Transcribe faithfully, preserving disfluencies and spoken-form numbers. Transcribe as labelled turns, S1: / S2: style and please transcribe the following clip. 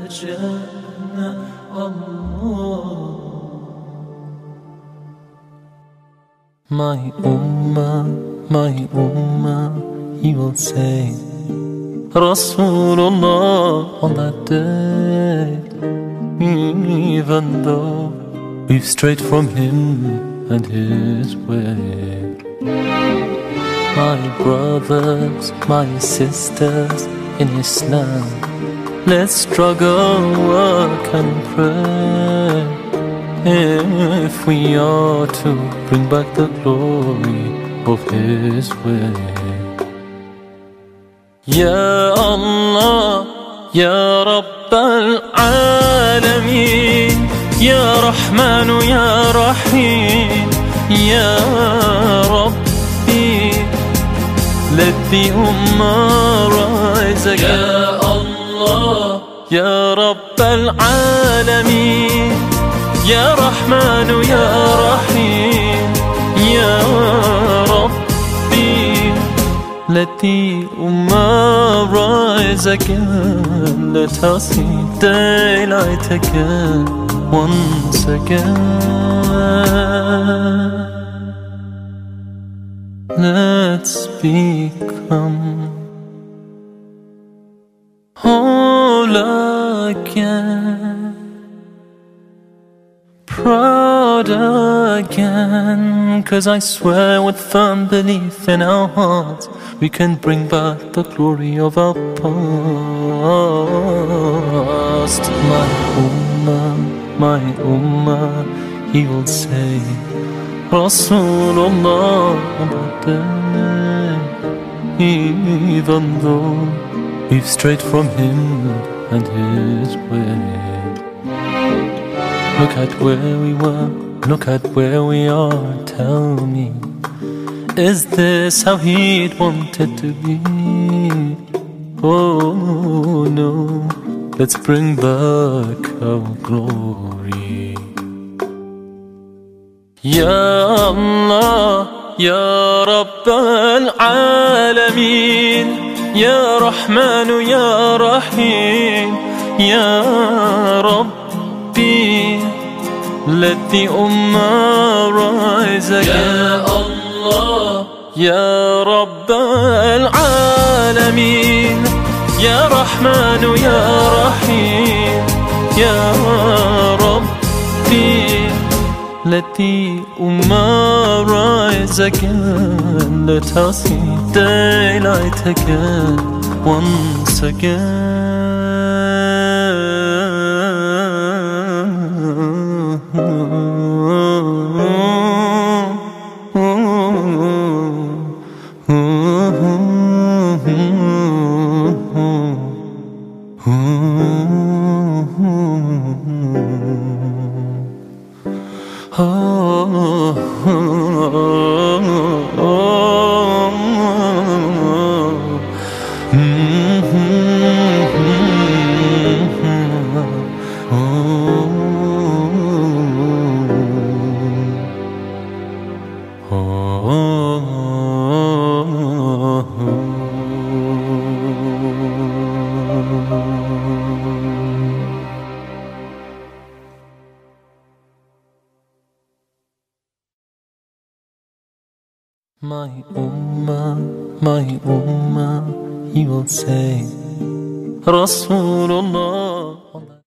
S1: Jannah, Allah. My ummah, my ummah, he will say, Rasulullah on that day, even though we've strayed from him and his way. My brothers, my sisters in Islam, let's struggle, work and pray, if we are to bring back the glory of his way. Ya Allah, Ya Rabb al-Alameen, Ya Rahman, Ya Rahim, Ya Rabbi, let the Ummah rise again. Ya Allah, Ya Rabb al-Alameen, Ya Rahman, Ya Rahim, Ya Rabbi, let the Ummah rise again. Let us see daylight again, once again. Let's become whole again, proud again, 'cause I swear with firm belief in our hearts we can bring back the glory of our past. My ummah, my ummah, he will say, Rasulullah on that day, even though we've strayed from him and his way. Look at where we were, look at where we are, tell me, is this how he'd wanted to be? Oh no, let's bring back our glory. Ya Allah, Ya Rabb al-Alameen, Ya Rahman, Ya Rahim, Ya Rabbi, let the Ummah rise again. Ya Allah, Ya Rabb al-Alameen, Ya Rahman, Ya Rahim, Ya Rabbi, let the Ummah rise again. Let us see daylight again, once again. My ummah, my ummah, he will say, Rasulullah.